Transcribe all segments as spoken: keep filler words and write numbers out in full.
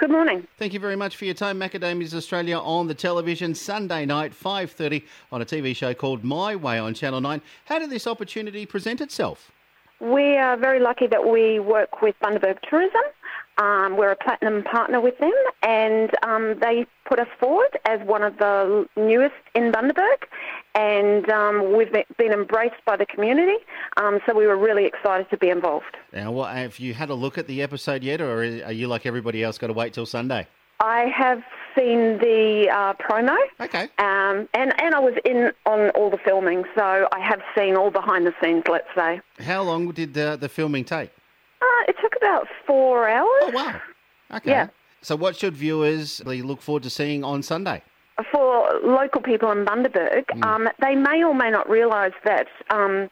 Good morning. Thank you very much for your time. Macadamias Australia on the television Sunday night, five thirty, on a T V show called My Way on Channel nine. How did this opportunity present itself? We are very lucky that we work with Bundaberg Tourism. Um, we're a platinum partner with them, and um, they put us forward as one of the newest in Bundaberg, and um, we've been embraced by the community, um, so we were really excited to be involved. Now, what, have you had a look at the episode yet, or are you like everybody else got to wait till Sunday? I have seen the uh, promo, Okay. um, and, and I was in on all the filming, so I have seen all behind the scenes, let's say. How long did uh, the filming take? Uh, it took about four hours. Oh, wow. Okay. Yeah. So what should viewers look forward to seeing on Sunday? For local people in Bundaberg, mm. um, they may or may not realise that um,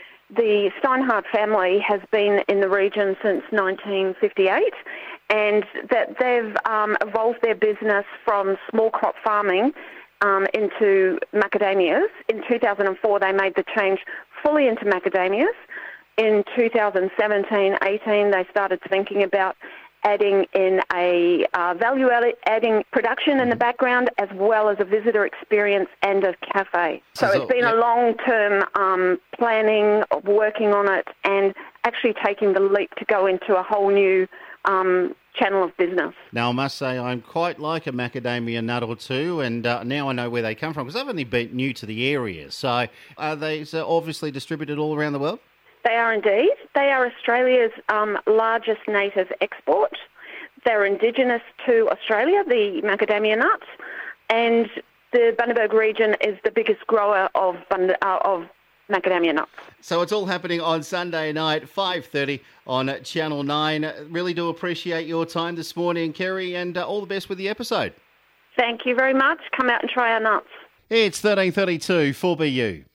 the Steinhardt family has been in the region since nineteen fifty-eight, and that they've um, evolved their business from small crop farming um, into macadamias. In two thousand four, they made the change fully into macadamias. In two thousand seventeen eighteen, they started thinking about adding in a uh, value-adding production in the background, as well as a visitor experience and a cafe. So it's been a long-term um, planning, of working on it, and actually taking the leap to go into a whole new um, channel of business. Now, I must say I'm quite like a macadamia nut or two, and uh, now I know where they come from, because I've only been new to the area. So are they so obviously distributed all around the world? They are indeed. They are Australia's um, largest native export. They're indigenous to Australia, the macadamia nuts, and the Bundaberg region is the biggest grower of Bund- uh, of macadamia nuts. So it's all happening on Sunday night, five thirty on Channel nine. Really do appreciate your time this morning, Kerry, and uh, all the best with the episode. Thank you very much. Come out and try our nuts. It's thirteen thirty-two for B U.